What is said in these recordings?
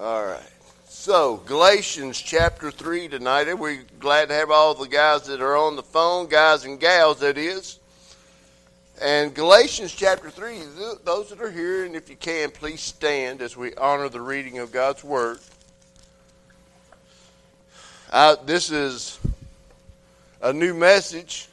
All right. So, Galatians chapter 3 tonight. We're glad to have all the guys that are on the phone, guys and gals, that is. And Galatians chapter 3, those that are here, and if you can, please stand as we honor the reading of God's Word. This is a new message.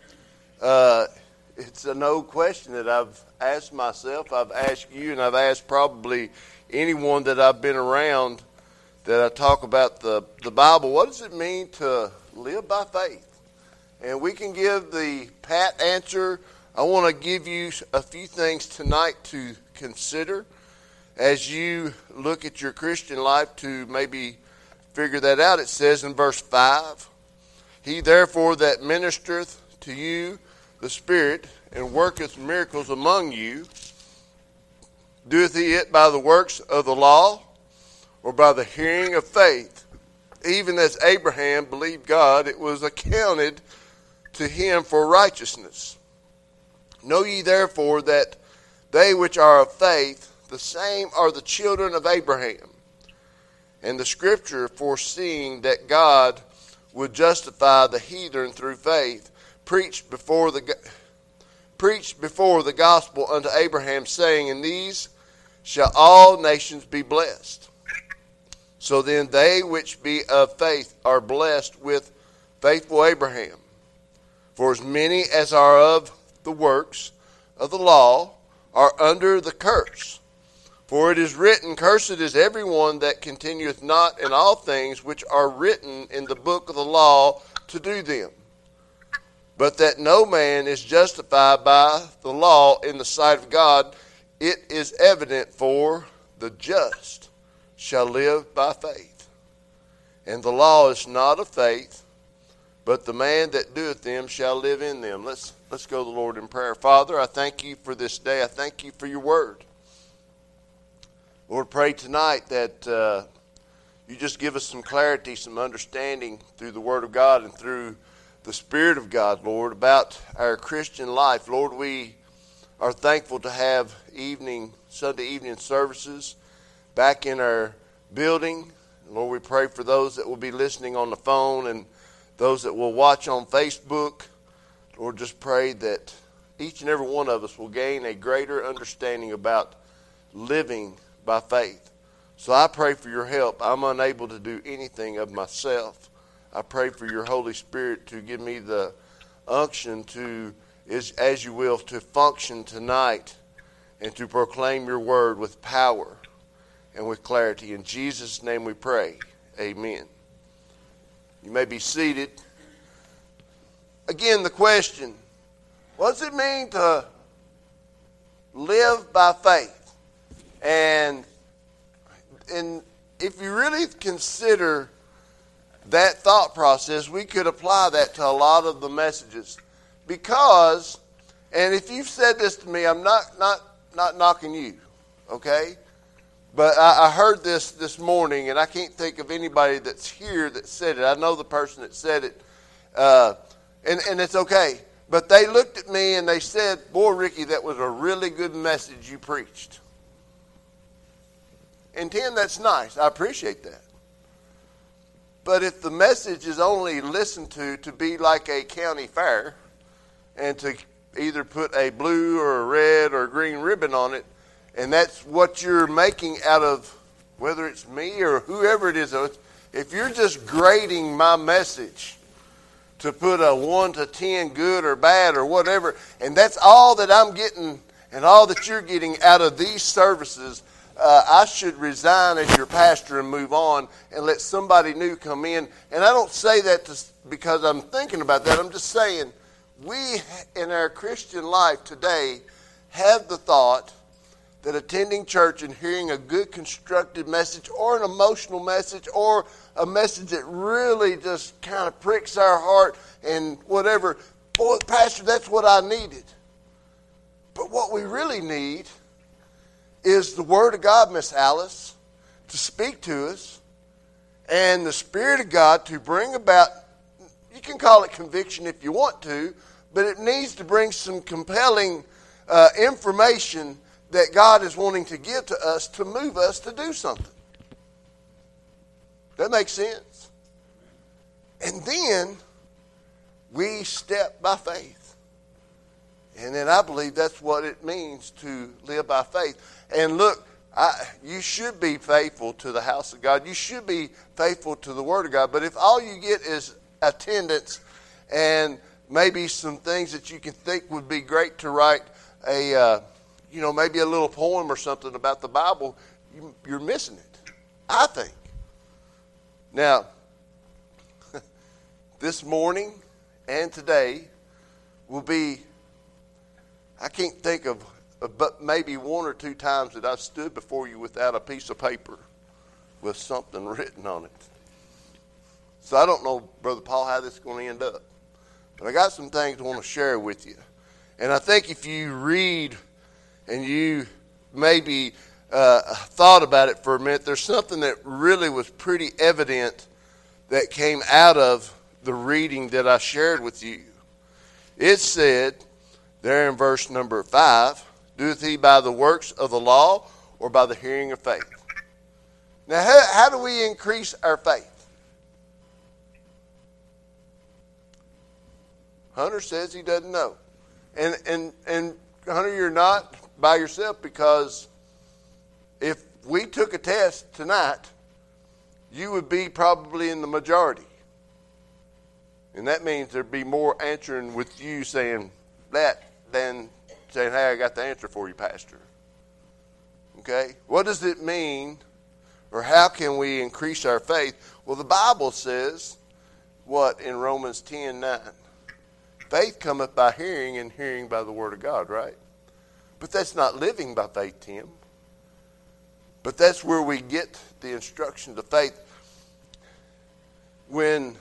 It's an old question that I've asked myself, I've asked you, and I've asked probably anyone that I've been around that I talk about the Bible. What does it mean to live by faith? And we can give the pat answer. I want to give you a few things tonight to consider as you look at your Christian life to maybe figure that out. It says in verse 5, He therefore that ministereth to you the Spirit and worketh miracles among you, doeth he it by the works of the law or by the hearing of faith? Even as Abraham believed God, it was accounted to him for righteousness. Know ye therefore that they which are of faith, the same are the children of Abraham. And the Scripture, foreseeing that God would justify the heathen through faith, preached before the gospel unto Abraham, saying, In these shall all nations be blessed. So then they which be of faith are blessed with faithful Abraham. For as many as are of the works of the law are under the curse. For it is written, Cursed is everyone that continueth not in all things which are written in the book of the law to do them. But that no man is justified by the law in the sight of God, it is evident, for the just shall live by faith. And the law is not of faith, but the man that doeth them shall live in them. Let's go to the Lord in prayer. Father, I thank you for this day. I thank you for your word. Lord, pray tonight that you just give us some clarity, some understanding through the word of God and through the Spirit of God, Lord, about our Christian life. Lord, we are thankful to have Sunday evening services back in our building. Lord, we pray for those that will be listening on the phone and those that will watch on Facebook. Lord, just pray that each and every one of us will gain a greater understanding about living by faith. So I pray for your help. I'm unable to do anything of myself. I pray for your Holy Spirit to give me the unction to, as you will, to function tonight and to proclaim your word with power and with clarity. In Jesus' name we pray. Amen. You may be seated. Again, the question, what does it mean to live by faith? And if you really consider that thought process, we could apply that to a lot of the messages. Because, and if you've said this to me, I'm not knocking you, okay? But I heard this morning, and I can't think of anybody that's here that said it. I know the person that said it, and it's okay. But they looked at me and they said, Boy, Ricky, that was a really good message you preached. And Tim, that's nice. I appreciate that. But if the message is only listened to be like a county fair and to either put a blue or a red or a green ribbon on it, and that's what you're making out of whether it's me or whoever it is, if you're just grading my message to put a 1 to 10 good or bad or whatever, and that's all that I'm getting and all that you're getting out of these services, I should resign as your pastor and move on and let somebody new come in. And I don't say that because I'm thinking about that. I'm just saying we in our Christian life today have the thought that attending church and hearing a good constructed message or an emotional message or a message that really just kind of pricks our heart and whatever, boy, Pastor, that's what I needed. But what we really need is the Word of God, Miss Alice, to speak to us, and the Spirit of God to bring about, you can call it conviction if you want to, but it needs to bring some compelling information that God is wanting to give to us to move us to do something. That makes sense? And then we step by faith. And then I believe that's what it means to live by faith. And look, you should be faithful to the house of God. You should be faithful to the Word of God. But if all you get is attendance and maybe some things that you can think would be great to write maybe a little poem or something about the Bible, you're missing it, I think. Now, this morning and today will be, I can't think of but maybe one or two times that I've stood before you without a piece of paper with something written on it. So I don't know, Brother Paul, how this is going to end up. But I got some things I want to share with you. And I think if you read and you maybe thought about it for a minute, there's something that really was pretty evident that came out of the reading that I shared with you. It said, there in verse number 5, doeth he by the works of the law or by the hearing of faith? Now, how do we increase our faith? Hunter says he doesn't know. And Hunter, you're not by yourself, because if we took a test tonight, you would be probably in the majority. And that means there'd be more answering with you saying that than saying, hey, I got the answer for you, Pastor. Okay? What does it mean, or how can we increase our faith? Well, the Bible says, what, in Romans 10:9? Faith cometh by hearing, and hearing by the Word of God, right? But that's not living by faith, Tim. But that's where we get the instruction to faith. When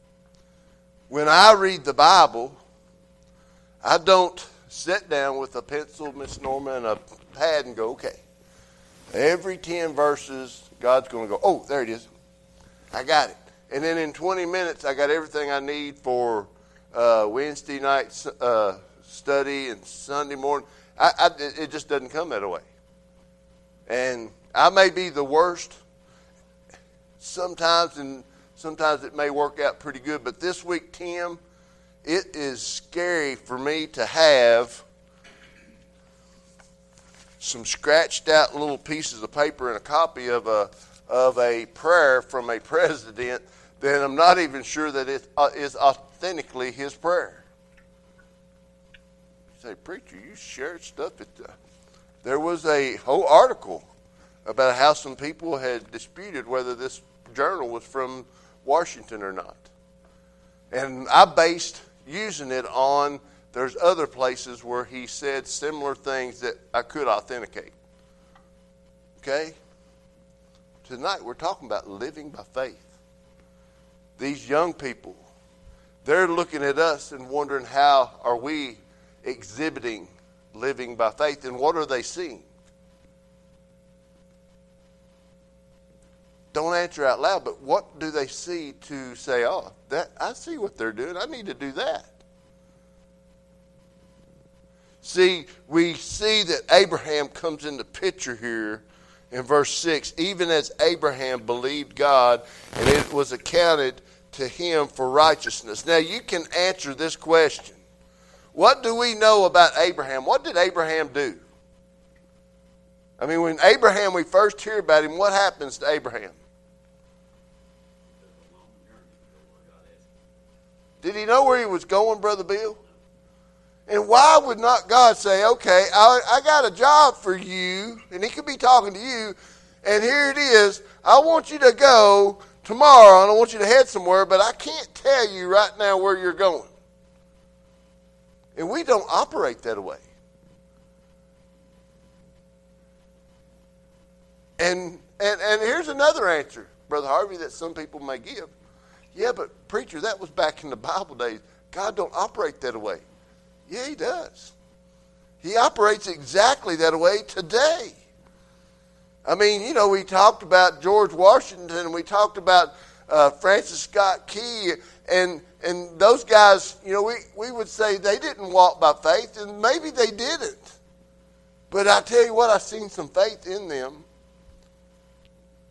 I read the Bible, I don't sit down with a pencil, Miss Norma, and a pad and go, okay, every 10 verses, God's going to go, oh, there it is. I got it. And then in 20 minutes, I got everything I need for Wednesday night study and Sunday morning. It just doesn't come that way. And I may be the worst sometimes, and sometimes it may work out pretty good. But this week, Tim, it is scary for me to have some scratched out little pieces of paper and a copy of a prayer from a president that I'm not even sure that it is authentically his prayer. You say, preacher, you shared stuff. There was a whole article about how some people had disputed whether this journal was from Washington or not. And I based using it on, there's other places where he said similar things that I could authenticate. Okay? Tonight we're talking about living by faith. These young people, they're looking at us and wondering, how are we exhibiting living by faith, and what are they seeing? Don't answer out loud, but what do they see to say, oh, that I see what they're doing, I need to do that? See, we see that Abraham comes into picture here in verse 6. Even as Abraham believed God, and it was accounted to him for righteousness. Now, you can answer this question. What do we know about Abraham? What did Abraham do? I mean, when we first hear about him, what happens to Abraham? Did he know where he was going, Brother Bill? And why would not God say, okay, I got a job for you, and he could be talking to you, and here it is, I want you to go tomorrow, and I want you to head somewhere, but I can't tell you right now where you're going. And we don't operate that way. And here's another answer, Brother Harvey, that some people may give. Yeah, but preacher, that was back in the Bible days. God don't operate that way. Yeah, he does. He operates exactly that way today. I mean, you know, we talked about George Washington, we talked about Francis Scott Key, and those guys, you know, we would say they didn't walk by faith, and maybe they didn't. But I tell you what, I've seen some faith in them.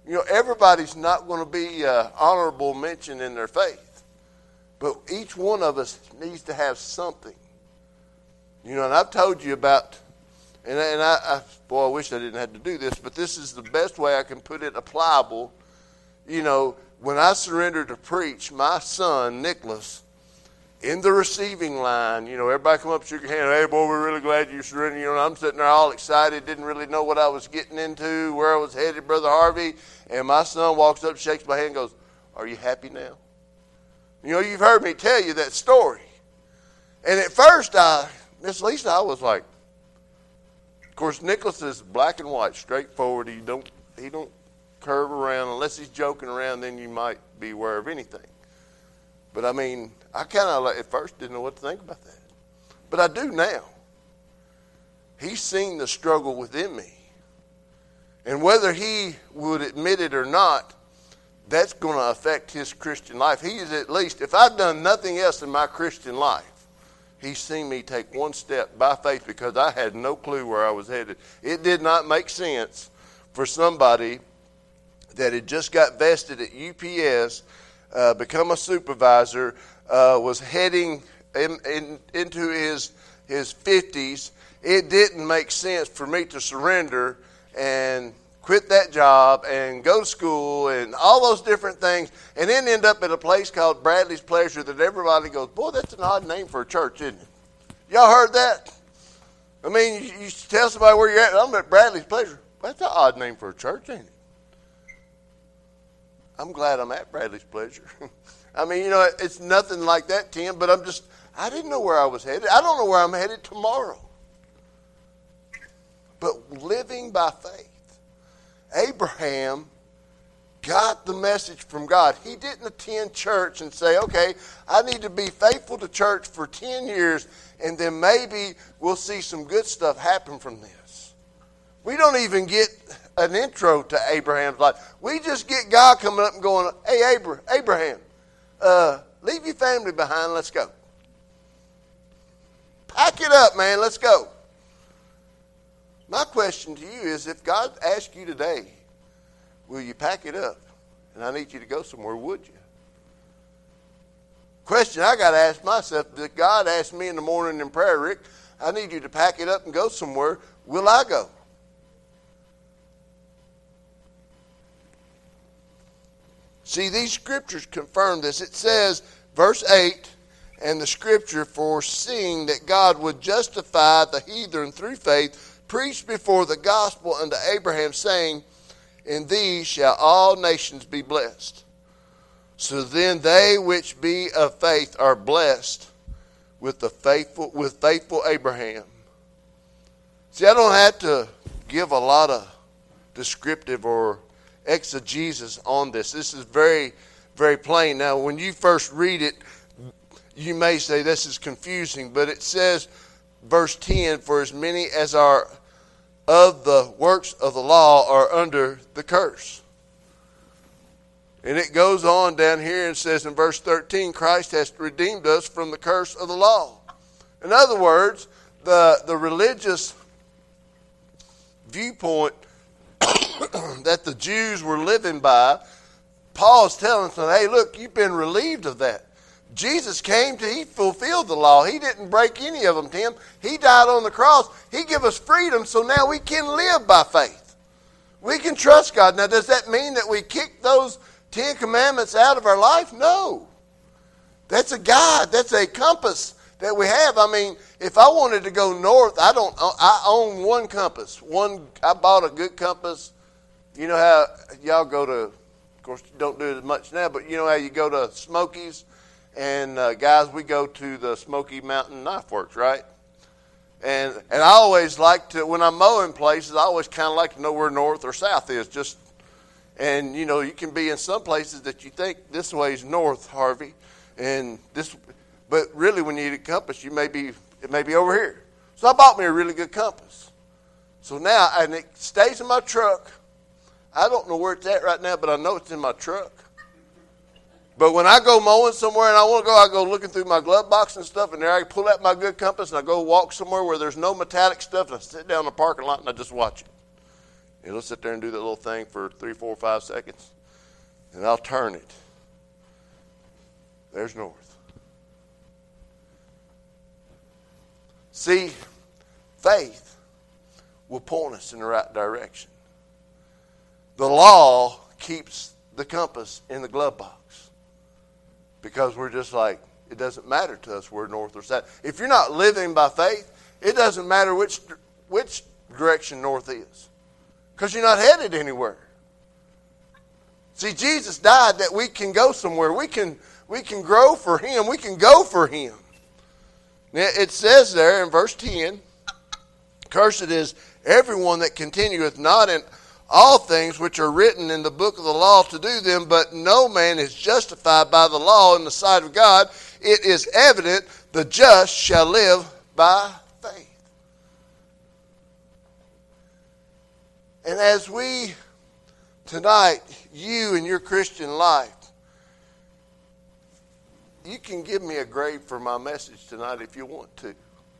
You know, everybody's not going to be honorable mention in their faith. But each one of us needs to have something. You know, and I've told you about, and I wish I didn't have to do this, but this is the best way I can put it applicable. You know, when I surrendered to preach, my son, Nicholas, in the receiving line, you know, everybody come up, shook your hand, hey, boy, we're really glad you surrendered. You know, I'm sitting there all excited, didn't really know what I was getting into, where I was headed, Brother Harvey. And my son walks up, shakes my hand, and goes, are you happy now? You know, you've heard me tell you that story. And at first, Miss Lisa, I was like, of course, Nicholas is black and white, straightforward. He don't curve around. Unless he's joking around, then you might be aware of anything. But, I mean, I kind of, at first, didn't know what to think about that. But I do now. He's seen the struggle within me. And whether he would admit it or not, that's going to affect his Christian life. He is at least, if I've done nothing else in my Christian life, he's seen me take one step by faith because I had no clue where I was headed. It did not make sense for somebody that had just got vested at UPS, become a supervisor, was heading into his 50s. It didn't make sense for me to surrender and quit that job and go to school and all those different things and then end up at a place called Bradley's Pleasure that everybody goes, boy, that's an odd name for a church, isn't it? Y'all heard that? I mean, you tell somebody where you're at, I'm at Bradley's Pleasure. That's an odd name for a church, ain't it? I'm glad I'm at Bradley's Pleasure. I mean, you know, it's nothing like that, Tim, but I didn't know where I was headed. I don't know where I'm headed tomorrow. But living by faith, Abraham got the message from God. He didn't attend church and say, okay, I need to be faithful to church for 10 years, and then maybe we'll see some good stuff happen from this. We don't even get an intro to Abraham's life. We just get God coming up and going, hey, Abraham, leave your family behind, let's go. Pack it up, man, let's go. My question to you is, if God asked you today, will you pack it up? And I need you to go somewhere, would you? Question I got to ask myself, did God ask me in the morning in prayer, Rick, I need you to pack it up and go somewhere, will I go? See, these scriptures confirm this. It says, verse 8, and the scripture, foreseeing that God would justify the heathen through faith, preached before the gospel unto Abraham, saying, in these shall all nations be blessed. So then they which be of faith are blessed with faithful Abraham. See, I don't have to give a lot of descriptive or exegesis on this. This is very, very plain. Now, when you first read it, you may say this is confusing, but it says, verse 10, for as many as are of the works of the law are under the curse. And it goes on down here and says in verse 13, Christ has redeemed us from the curse of the law. In other words, the religious viewpoint that the Jews were living by, Paul's telling them, hey, look, you've been relieved of that. Jesus came he fulfilled the law. He didn't break any of them, Tim. He died on the cross. He gave us freedom, so now we can live by faith. We can trust God. Now, does that mean that we kick those 10 commandments out of our life? No. That's a guide. That's a compass that we have. I mean, if I wanted to go north, I own one compass. I bought a good compass. You know how y'all go to, of course, you don't do it as much now, but you know how you go to Smokies? And guys, we go to the Smoky Mountain Knife Works, right? And I always like to, when I'm mowing places, I always kind of like to know where north or south is. And you know, you can be in some places that you think this way is north, Harvey, but really when you need a compass, it may be over here. So I bought me a really good compass. So now, and it stays in my truck. I don't know where it's at right now, but I know it's in my truck. But when I go mowing somewhere and I want to go, I go looking through my glove box and stuff, and there I pull out my good compass and I go walk somewhere where there's no metallic stuff, and I sit down in the parking lot and I just watch it. It'll sit there and do that little thing for 3, 4, 5 seconds. And I'll turn it. There's north. See, faith will point us in the right direction. The law keeps the compass in the glove box. Because we're just like, it doesn't matter to us where north or south. If you're not living by faith, it doesn't matter which direction north is. Because you're not headed anywhere. See, Jesus died that we can go somewhere. We can grow for Him. We can go for Him. Now, it says there in verse 10, cursed is everyone that continueth not in all things which are written in the book of the law to do them, but no man is justified by the law in the sight of God. It is evident the just shall live by faith. And as we, tonight, you and your Christian life, you can give me a grade for my message tonight if you want to.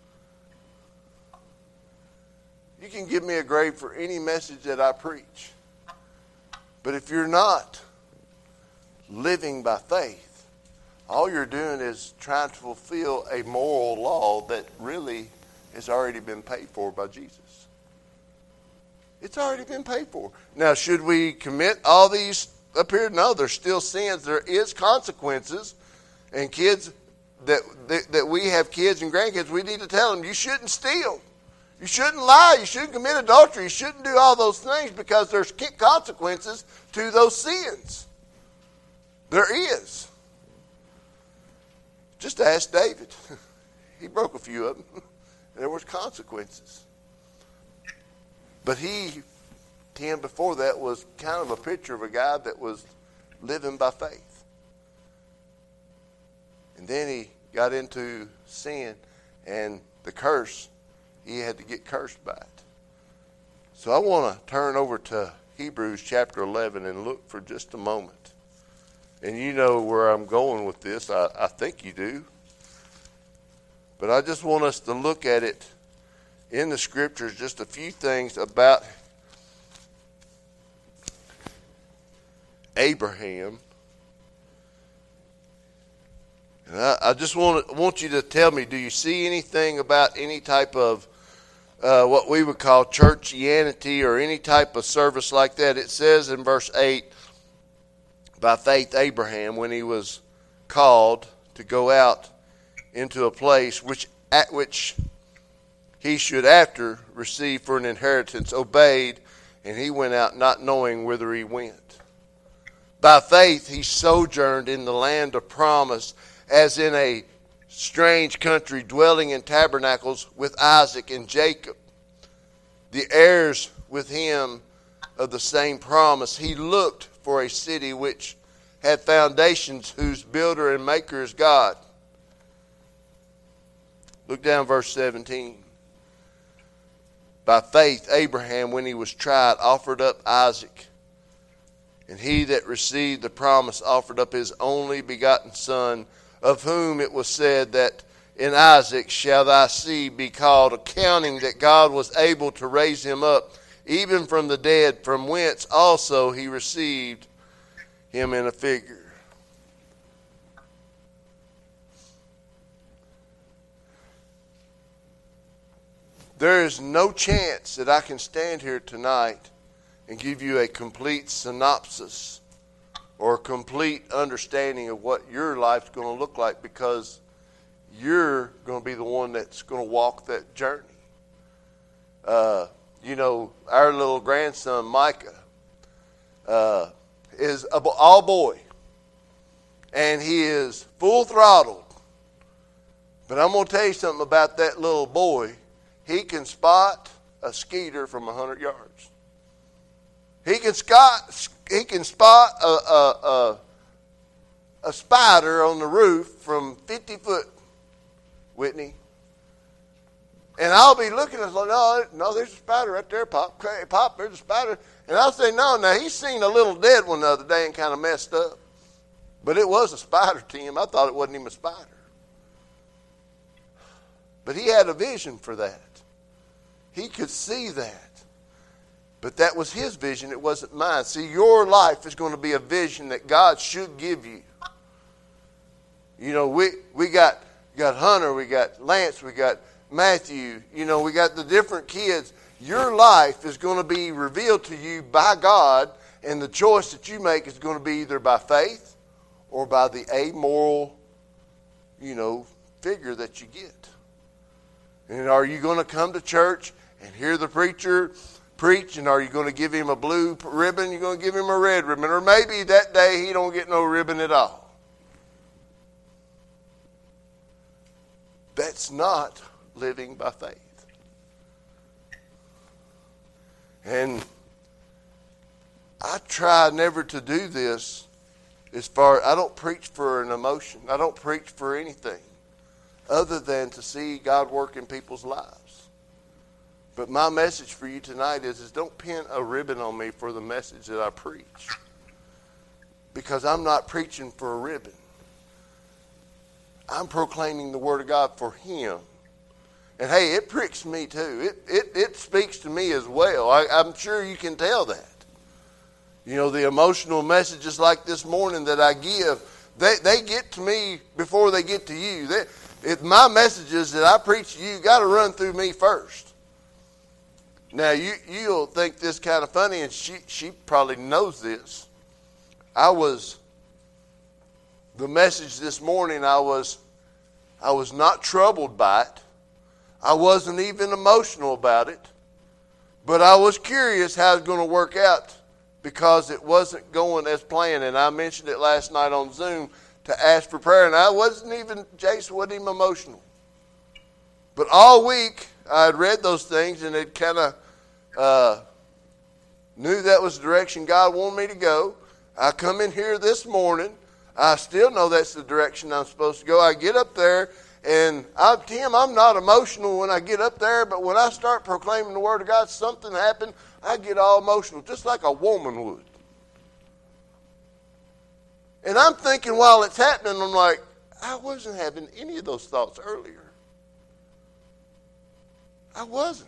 You can give me a grade for any message that I preach. But if you're not living by faith, all you're doing is trying to fulfill a moral law that really has already been paid for by Jesus. It's already been paid for. Now, should we commit all these up here? No, there's still sins. There is consequences. And kids, that we have kids and grandkids, we need to tell them, you shouldn't steal. You shouldn't lie. You shouldn't commit adultery. You shouldn't do all those things because there's consequences to those sins. There is. Just ask David. He broke a few of them. There was consequences. But Tim, before that, was kind of a picture of a guy that was living by faith. And then he got into sin and the curse. He had to get cursed by it. So I want to turn over to Hebrews chapter 11 and look for just a moment. And you know where I'm going with this. I think you do. But I just want us to look at it in the scriptures, just a few things about Abraham. And I just want you to tell me, do you see anything about any type of what we would call churchianity or any type of service like that? It says in verse 8, by faith Abraham, when he was called to go out into a place at which he should after receive for an inheritance, obeyed, and he went out not knowing whither he went. By faith he sojourned in the land of promise, as in a strange country, dwelling in tabernacles with Isaac and Jacob, the heirs with him of the same promise. He looked for a city which had foundations, whose builder and maker is God. Look down verse 17. By faith Abraham, when he was tried, offered up Isaac. And he that received the promise offered up his only begotten son, of whom it was said that in Isaac shall thy seed be called, accounting that God was able to raise him up, even from the dead, from whence also he received him in a figure. There is no chance that I can stand here tonight and give you a complete synopsis or a complete understanding of what your life's going to look like, because you're going to be the one that's going to walk that journey. Our little grandson, Micah, is all boy. And he is full throttled. But I'm going to tell you something about that little boy. He can spot a skeeter from 100 yards. He can spot a spider on the roof from 50 foot, Whitney. And I'll be looking at it like, no, there's a spider right there, Pop. Hey, Pop, there's a spider. And I'll say, no, now he's seen a little dead one the other day and kind of messed up. But it was a spider to him. I thought it wasn't even a spider. But he had a vision for that. He could see that. But that was his vision. It wasn't mine. See, your life is going to be a vision that God should give you. You know, we got Hunter, we got Lance, we got Matthew. You know, we got the different kids. Your life is going to be revealed to you by God, and the choice that you make is going to be either by faith or by the amoral, figure that you get. And are you going to come to church and hear the preacher preach, and are you going to give him a blue ribbon? You're going to give him a red ribbon, or maybe that day he don't get no ribbon at all. That's not living by faith. And I try never to do this I don't preach for an emotion. I don't preach for anything other than to see God work in people's lives. But my message for you tonight is don't pin a ribbon on me for the message that I preach. Because I'm not preaching for a ribbon. I'm proclaiming the Word of God for Him. And hey, it pricks me too. It speaks to me as well. I'm sure you can tell that. You know, the emotional messages like this morning that I give, they get to me before they get to you. My messages that I preach to you got to run through me first. Now, you'll think this kind of funny, and she probably knows this. The message this morning, I was not troubled by it. I wasn't even emotional about it. But I was curious how it's going to work out because it wasn't going as planned. And I mentioned it last night on Zoom to ask for prayer. And Jace wasn't even emotional. But all week, I had read those things and it kind of knew that was the direction God wanted me to go. I come in here this morning. I still know that's the direction I'm supposed to go. I get up there, and I'm not emotional when I get up there, but when I start proclaiming the Word of God, something happened, I get all emotional, just like a woman would. And I'm thinking while it's happening, I'm like, I wasn't having any of those thoughts earlier. I wasn't.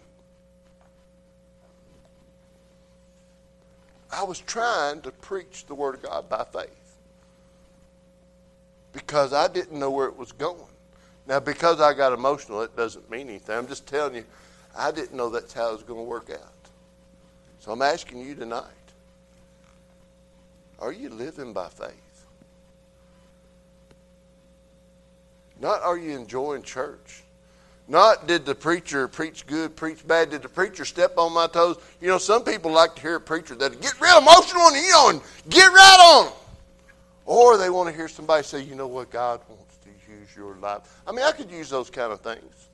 I was trying to preach the Word of God by faith because I didn't know where it was going. Now, because I got emotional, it doesn't mean anything. I'm just telling you, I didn't know that's how it was going to work out. So I'm asking you tonight, are you living by faith? Not are you enjoying church? Not did the preacher preach good, preach bad. Did the preacher step on my toes? You know, some people like to hear a preacher that get real emotional and get right on them. Or they want to hear somebody say, you know what, God wants to use your life. I mean, I could use those kind of things.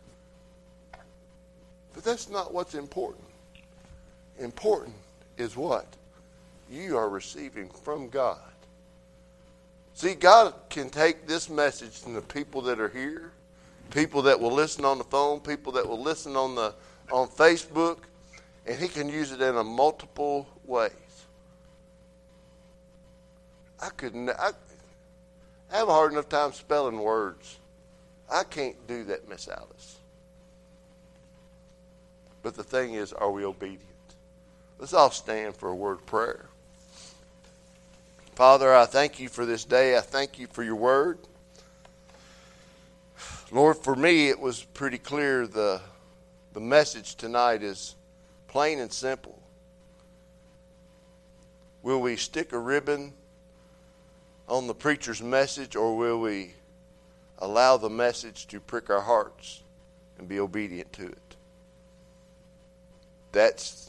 But that's not what's important. Important is what you are receiving from God. See, God can take this message from the people that are here, people that will listen on the phone, people that will listen on Facebook, and He can use it in a multiple ways. I have a hard enough time spelling words. I can't do that, Miss Alice. But the thing is, are we obedient? Let's all stand for a word of prayer. Father, I thank you for this day. I thank you for your word. Lord, for me, it was pretty clear. The message tonight is plain and simple. Will we stick a ribbon on the preacher's message, or will we allow the message to prick our hearts and be obedient to it? That's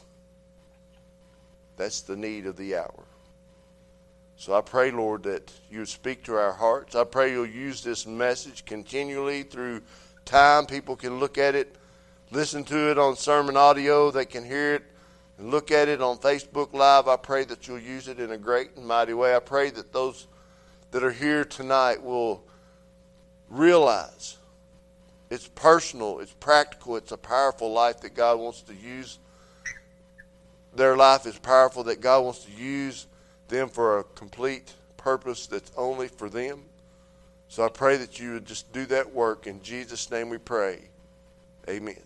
the need of the hour. So I pray, Lord, that you would speak to our hearts. I pray you'll use this message continually through time. People can look at it, listen to it on sermon audio. They can hear it and look at it on Facebook Live. I pray that you'll use it in a great and mighty way. I pray that those that are here tonight will realize it's personal, it's practical, it's a powerful life that God wants to use. Their life is powerful, that God wants to use them for a complete purpose that's only for them. So I pray that you would just do that work. In Jesus' name we pray. Amen.